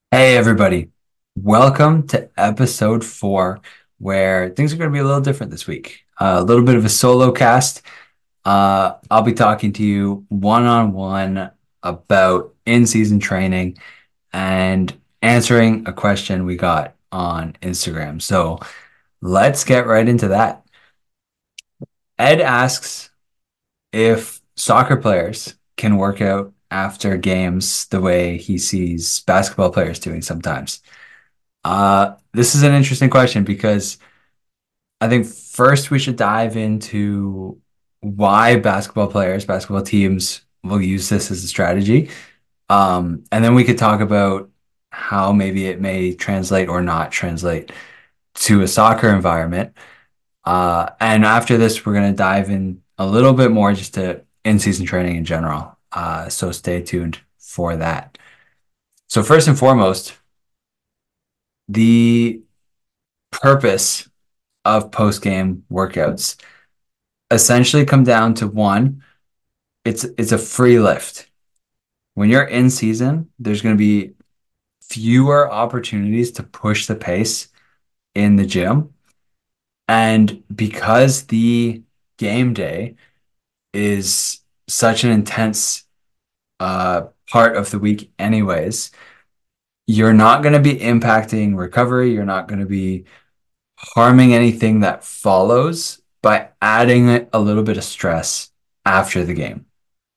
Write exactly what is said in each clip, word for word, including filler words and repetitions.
Hey everybody, welcome to episode four, where things are going to be a little different this week. Uh, a little bit of a solo cast. Uh, I'll be talking to you one-on-one about in-season training and answering a question we got on Instagram. So let's get right into that. Ed asks if soccer players can work out after games the way he sees basketball players doing sometimes. Uh, this is an interesting question because I think first we should dive into why basketball players, basketball teams will use this as a strategy. Um, and then we could talk about how maybe it may translate or not translate to a soccer environment. Uh, and after this, we're going to dive in a little bit more just to in-season training in general. Uh, so stay tuned for that. So first and foremost, the purpose of post-game workouts essentially come down to one, it's it's a free lift. When you're in season, there's going to be fewer opportunities to push the pace in the gym. And because the game day is such an intense uh, part of the week anyways, you're not going to be impacting recovery. You're not going to be harming anything that follows by adding a little bit of stress after the game.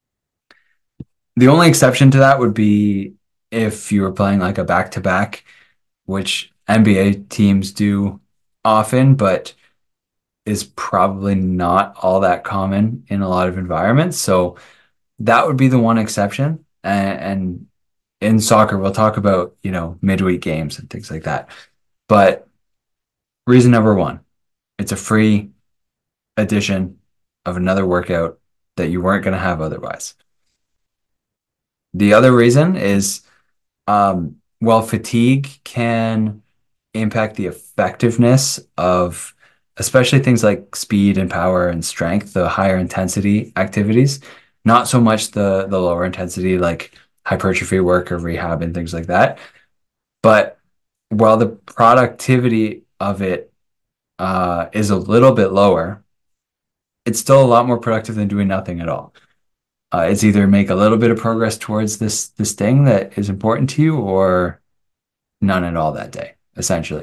The only exception to that would be if you were playing like a back to back, which N B A teams do often, but is probably not all that common in a lot of environments. So that would be the one exception. And, and in soccer, we'll talk about, you know, midweek games and things like that. But reason number one, it's a free edition of another workout that you weren't going to have otherwise. The other reason is um, while fatigue can impact the effectiveness of especially things like speed and power and strength, the higher intensity activities, not so much the the lower intensity like hypertrophy work or rehab and things like that. But while the productivity of it uh, is a little bit lower, it's still a lot more productive than doing nothing at all. Uh, it's either make a little bit of progress towards this this thing that is important to you or none at all that day, essentially.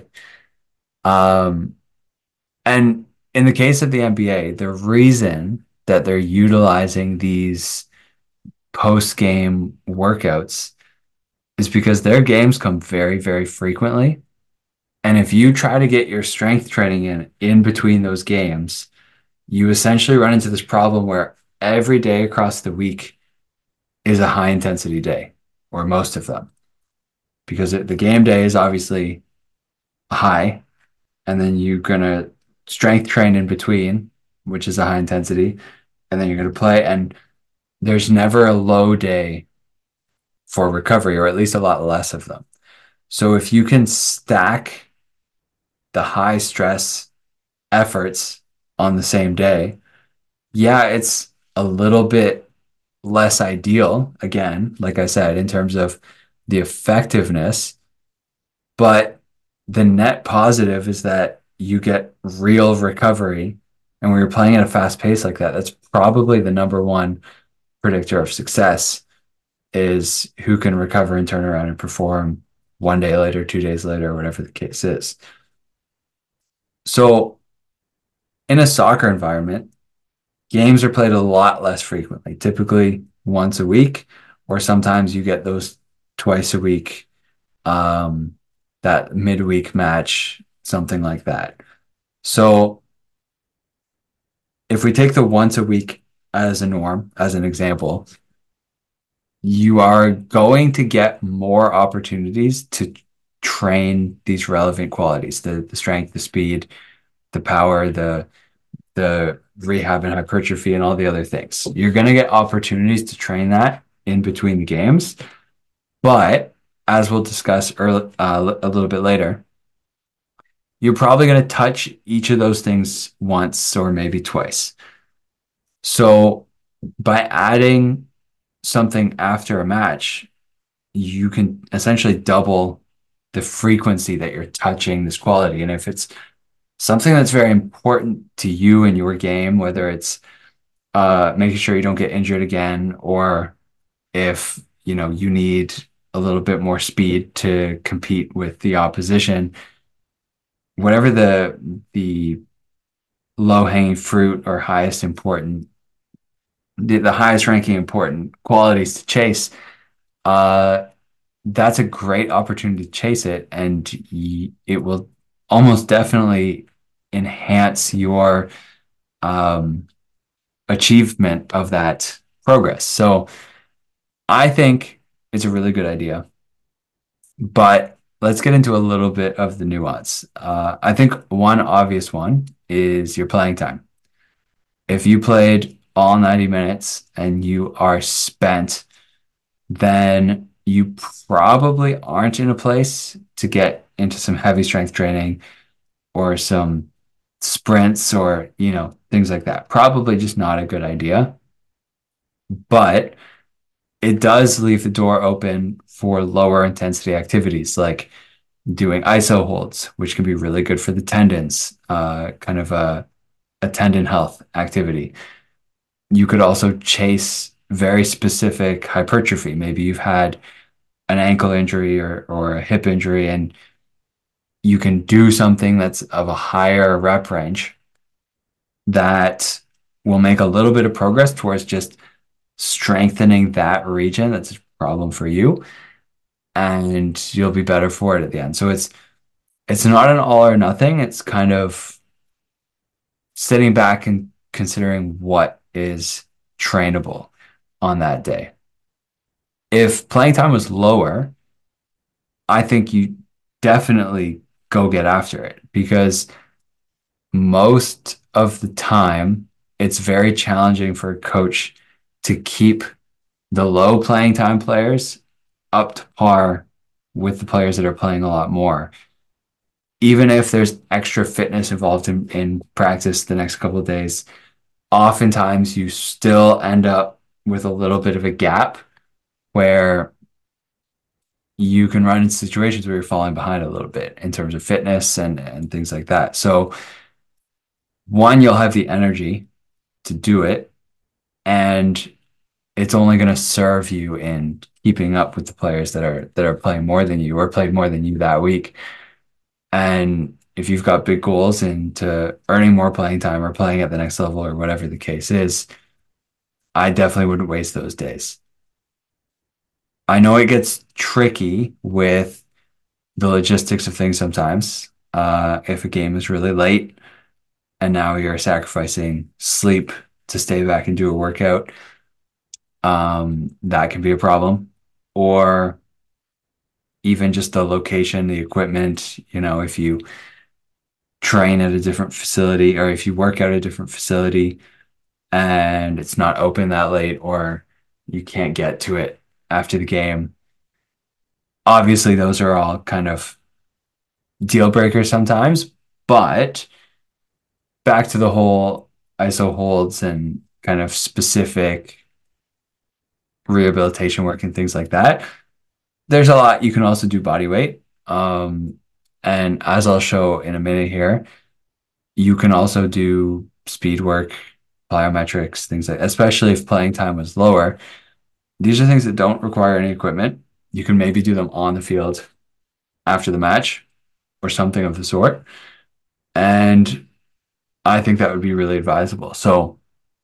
Um, and in the case of the N B A, the reason that they're utilizing these post-game workouts is because their games come very, very frequently. And if you try to get your strength training in in between those games, you essentially run into this problem where every day across the week is a high intensity day, or most of them, because it, the game day is obviously high, and then you're gonna strength train in between, which is a high intensity, and then you're gonna play, and there's never a low day for recovery, or at least a lot less of them. So if you can stack the high stress efforts on the same day, yeah, it's a little bit less ideal, again, like I said, in terms of the effectiveness, but the net positive is that you get real recovery. And when you're playing at a fast pace like that, that's probably the number one predictor of success is who can recover and turn around and perform one day later, two days later, whatever the case is. So in a soccer environment, games are played a lot less frequently, typically once a week, or sometimes you get those twice a week, um, that midweek match, something like that. So if we take the once a week as a norm, as an example, you are going to get more opportunities to train these relevant qualities, the the strength, the speed, the power, the the rehab and hypertrophy and all the other things. You're going to get opportunities to train that in between the games, but as we'll discuss early, uh, a little bit later, you're probably going to touch each of those things once or maybe twice. So by adding something after a match, you can essentially double the frequency that you're touching this quality. And if it's something that's very important to you in your game, whether it's uh, making sure you don't get injured again, or if you know you need a little bit more speed to compete with the opposition, whatever the the low hanging fruit or highest important the, the highest ranking important qualities to chase, uh, that's a great opportunity to chase it, and y it will almost definitely enhance your um, achievement of that progress. So I think it's a really good idea, but let's get into a little bit of the nuance. Uh, I think one obvious one is your playing time. If you played all ninety minutes and you are spent, then you probably aren't in a place to get into some heavy strength training or some sprints or, you know, things like that. Probably just not a good idea. But it does leave the door open for lower intensity activities like doing I S O holds, which can be really good for the tendons, uh, kind of a, a tendon health activity. You could also chase very specific hypertrophy. Maybe you've had an ankle injury or, or a hip injury, and you can do something that's of a higher rep range that will make a little bit of progress towards just strengthening that region that's a problem for you, and you'll be better for it at the end. So it's it's not an all or nothing. It's kind of sitting back and considering what is trainable on that day. If playing time was lower, I think you definitely go get after it because most of the time it's very challenging for a coach to keep the low playing time players up to par with the players that are playing a lot more. Even if there's extra fitness involved in, in practice the next couple of days, oftentimes you still end up with a little bit of a gap where you can run into situations where you're falling behind a little bit in terms of fitness and, and things like that. So, one, you'll have the energy to do it, and it's only going to serve you in keeping up with the players that are that are playing more than you or played more than you that week. And if you've got big goals into earning more playing time or playing at the next level or whatever the case is, I definitely wouldn't waste those days. I know it gets tricky with the logistics of things sometimes. Uh, if a game is really late and now you're sacrificing sleep to stay back and do a workout, um, that can be a problem. Or even just the location, the equipment, you know, if you train at a different facility or if you work out at a different facility and it's not open that late or you can't get to it after the game. Obviously, those are all kind of deal breakers sometimes, but back to the whole I S O holds and kind of specific rehabilitation work and things like that. There's a lot you can also do body weight. Um, and as I'll show in a minute here, you can also do speed work, plyometrics, things like, especially if playing time was lower. These are things that don't require any equipment. You can maybe do them on the field after the match or something of the sort. And I think that would be really advisable. So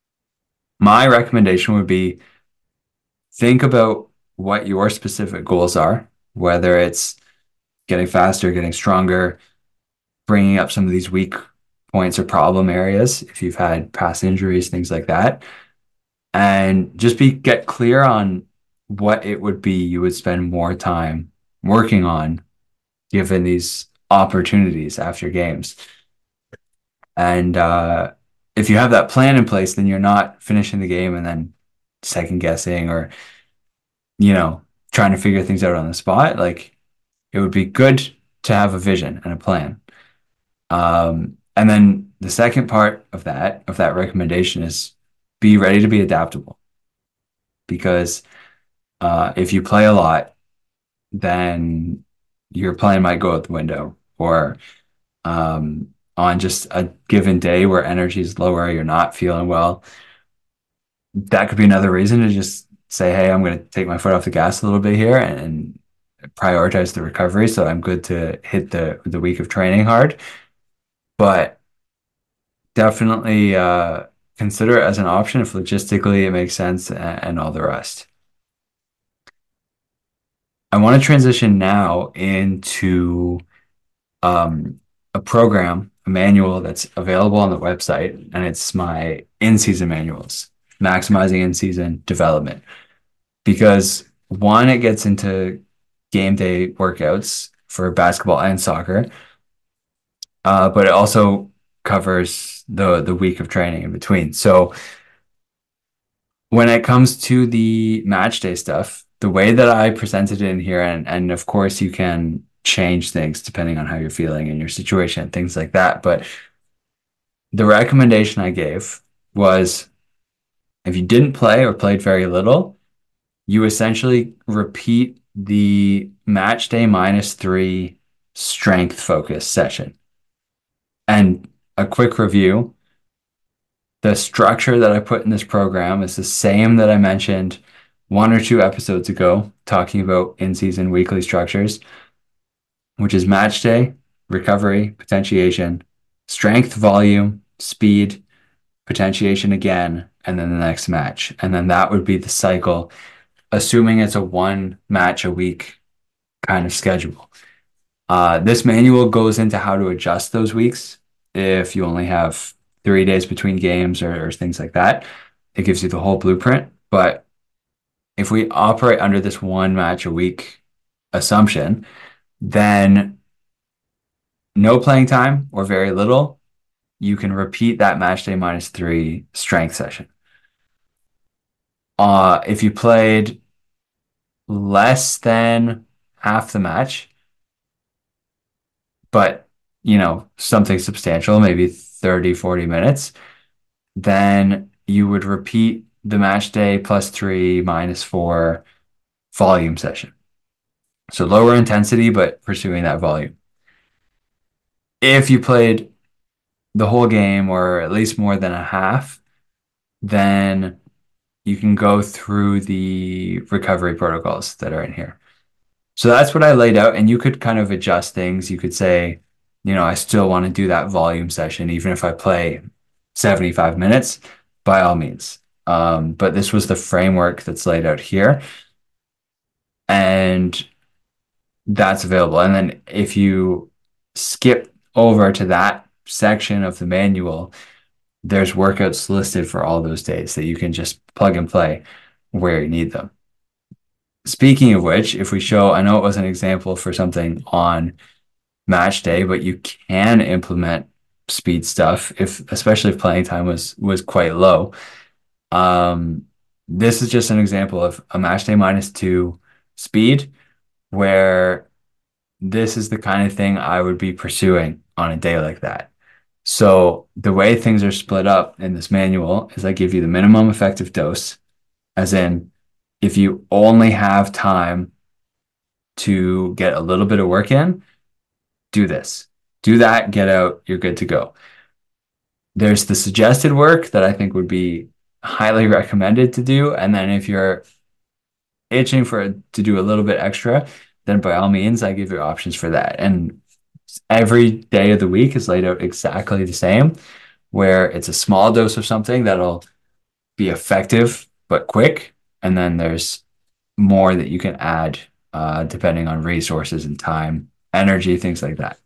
my recommendation would be think about what your specific goals are, whether it's getting faster, getting stronger, bringing up some of these weak points or problem areas if you've had past injuries, things like that. And just be get clear on what it would be you would spend more time working on given these opportunities after games. And uh, if you have that plan in place, then you're not finishing the game and then second guessing or, you know, trying to figure things out on the spot. Like it would be good to have a vision and a plan. Um, and then the second part of that, of that recommendation is be ready to be adaptable because uh, if you play a lot, then your plan might go out the window. Or um, on just a given day where energy is lower, you're not feeling well, that could be another reason to just say, hey, I'm going to take my foot off the gas a little bit here and prioritize the recovery so I'm good to hit the the week of training hard. But definitely uh, consider it as an option if logistically it makes sense and, and all the rest. I want to transition now into um, a program, a manual that's available on the website, and it's my in-season manuals, maximizing in-season development. Because one, it gets into game day workouts for basketball and soccer, uh, but it also covers the the week of training in between. So when it comes to the match day stuff, the way that I presented it in here, and and of course you can change things depending on how you're feeling and your situation and things like that. But the recommendation I gave was if you didn't play or played very little, you essentially repeat the match day minus three strength focus session. And a quick review, the structure that I put in this program is the same that I mentioned one or two episodes ago, talking about in-season weekly structures, which is match day, recovery, potentiation, strength, volume, speed, potentiation again, and then the next match. And then that would be the cycle, assuming it's a one match a week kind of schedule. Uh, this manual goes into how to adjust those weeks if you only have three days between games or, or things like that. It gives you the whole blueprint. But if we operate under this one match a week assumption, then no playing time or very little, you can repeat that match day minus three strength session. Uh, if you played less than half the match, but you know, something substantial, maybe thirty, forty minutes, then you would repeat the match day plus three minus four volume session. So lower intensity, but pursuing that volume. If you played the whole game or at least more than a half, then you can go through the recovery protocols that are in here. So that's what I laid out, and you could kind of adjust things. You could say, you know, I still want to do that volume session, even if I play seventy-five minutes, by all means. Um, but this was the framework that's laid out here, and that's available. And then if you skip over to that section of the manual, there's workouts listed for all those days that you can just plug and play where you need them. Speaking of which, if we show, I know it was an example for something on match day, but you can implement speed stuff if, especially if playing time was was quite low. Um, this is just an example of a match day minus two speed, where this is the kind of thing I would be pursuing on a day like that. So the way things are split up in this manual is I give you the minimum effective dose, as in if you only have time to get a little bit of work in, do this. Do that, get out, you're good to go. There's the suggested work that I think would be highly recommended to do. And then if you're itching for to do a little bit extra, then by all means, I give you options for that. And every day of the week is laid out exactly the same, where it's a small dose of something that'll be effective but quick. And then there's more that you can add uh, depending on resources and time, energy, things like that.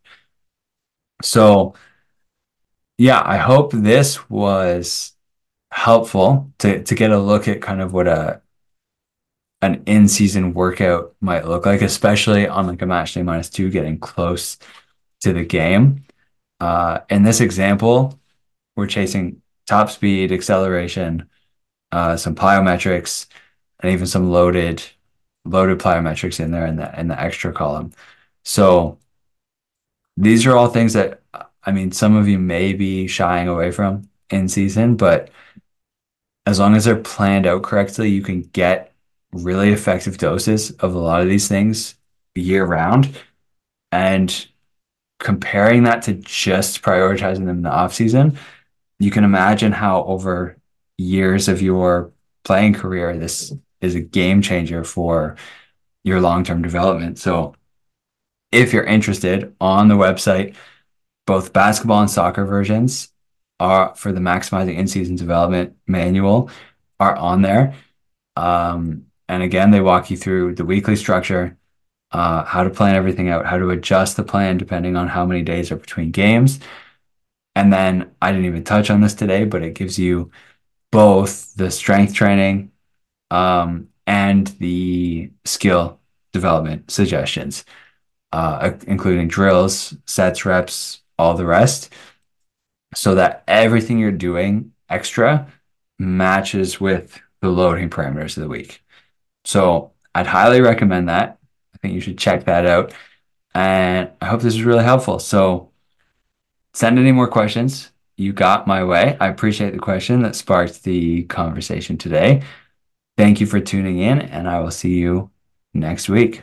So, yeah, I hope this was helpful to to get a look at kind of what a an in-season workout might look like, especially on like a match day minus two, getting close to the game. Uh, in this example, we're chasing top speed, acceleration, uh, some plyometrics, and even some loaded loaded plyometrics in there in the in the extra column. So these are all things that I mean, some of you may be shying away from in season, but as long as they're planned out correctly, you can get really effective doses of a lot of these things year round. And comparing that to just prioritizing them in the off season, you can imagine how over years of your playing career, this is a game changer for your long-term development. So if you're interested on the website, both basketball and soccer versions are for the maximizing in-season development manual are on there. Um, and again, they walk you through the weekly structure, uh, how to plan everything out, how to adjust the plan depending on how many days are between games. And then I didn't even touch on this today, but it gives you both the strength training um, and the skill development suggestions, uh, including drills, sets, reps, all the rest, so that everything you're doing extra matches with the loading parameters of the week. So I'd highly recommend that. I think you should check that out. And I hope this is really helpful. So send any more questions. You got my way. I appreciate the question that sparked the conversation today. Thank you for tuning in, and I will see you next week.